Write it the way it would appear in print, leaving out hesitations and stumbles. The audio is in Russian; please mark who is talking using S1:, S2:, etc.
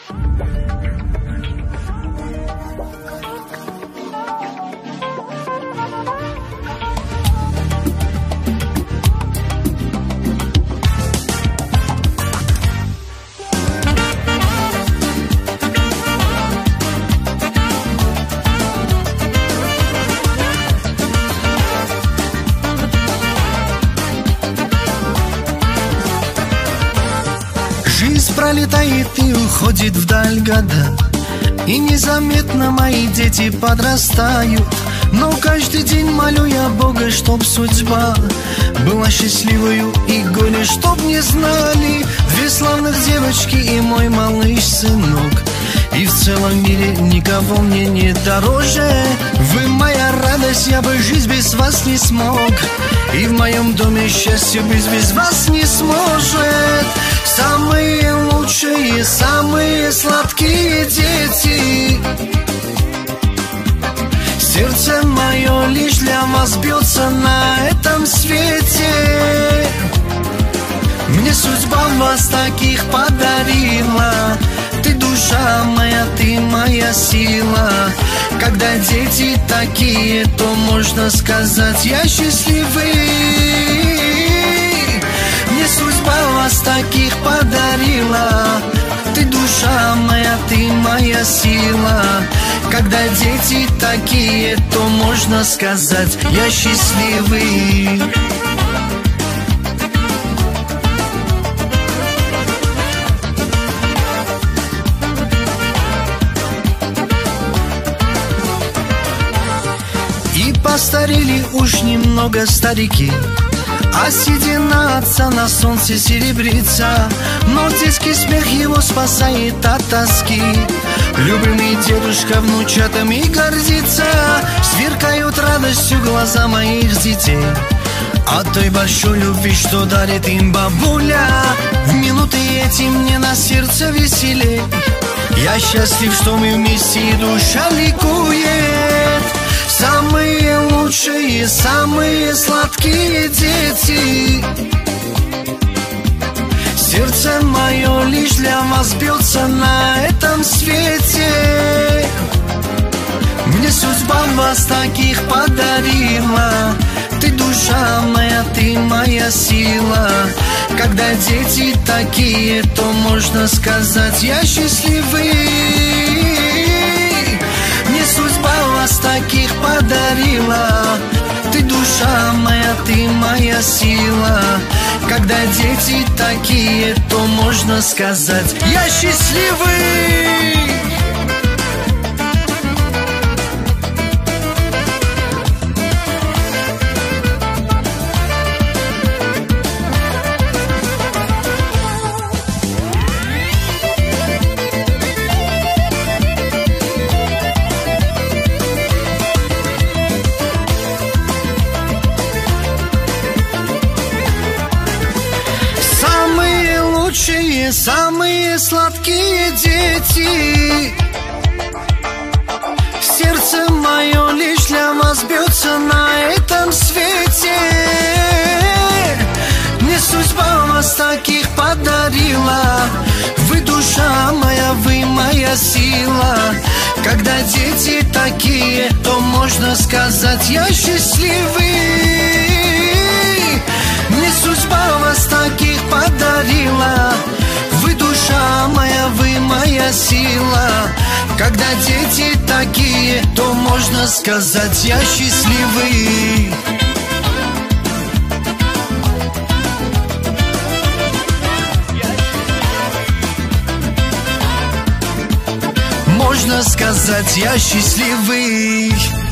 S1: Жизнь пролетает и уходит вдаль года, и незаметно мои дети подрастают. Но каждый день молю я Бога, чтоб судьба была счастливою, и горе чтоб не знали две славных девочки и мой малыш-сынок. И в целом мире никого мне не дороже. Вы моя радость, я бы жизнь без вас не смог. И в моем доме счастье быть без вас не сможет. Самые лучшие, самые сладкие дети. Сердце мое лишь для вас бьется на этом свете. Мне судьба вас таких подарила. Ты душа моя, ты моя сила. Когда дети такие, то можно сказать, я счастливый. Мне судьба вас таких подарила. Ты душа моя, ты моя сила. Когда дети такие, то можно сказать, я счастливый. И постарели уж немного старики, а седина отца на солнце серебрится. Но детский смех его спасает от тоски. Любимый дедушка внучатами гордится. Сверкают радостью глаза моих детей от той большой любви, что дарит им бабуля. В минуты эти мне на сердце веселей. Я счастлив, что мы вместе, и душа ликует. Самые лучшие, самые сладкие дети. Сердце мое лишь для вас бьется на этом свете. Мне судьба вас таких подарила. Ты душа моя, ты моя сила. Когда дети такие, то можно сказать, я счастливый. Мне судьба вас таких подарила. Ты душа моя, ты моя сила. Когда дети такие, то можно сказать, я счастливый. Самые сладкие дети. Сердце мое лишь для вас бьется на этом свете. Мне судьба вас таких подарила. Вы душа моя, вы моя сила. Когда дети такие, то можно сказать, я счастливый. Мне судьба вас таких подарила. Вы душа моя, вы моя сила. Когда дети такие, то можно сказать, я счастливый. Можно сказать, я счастливый.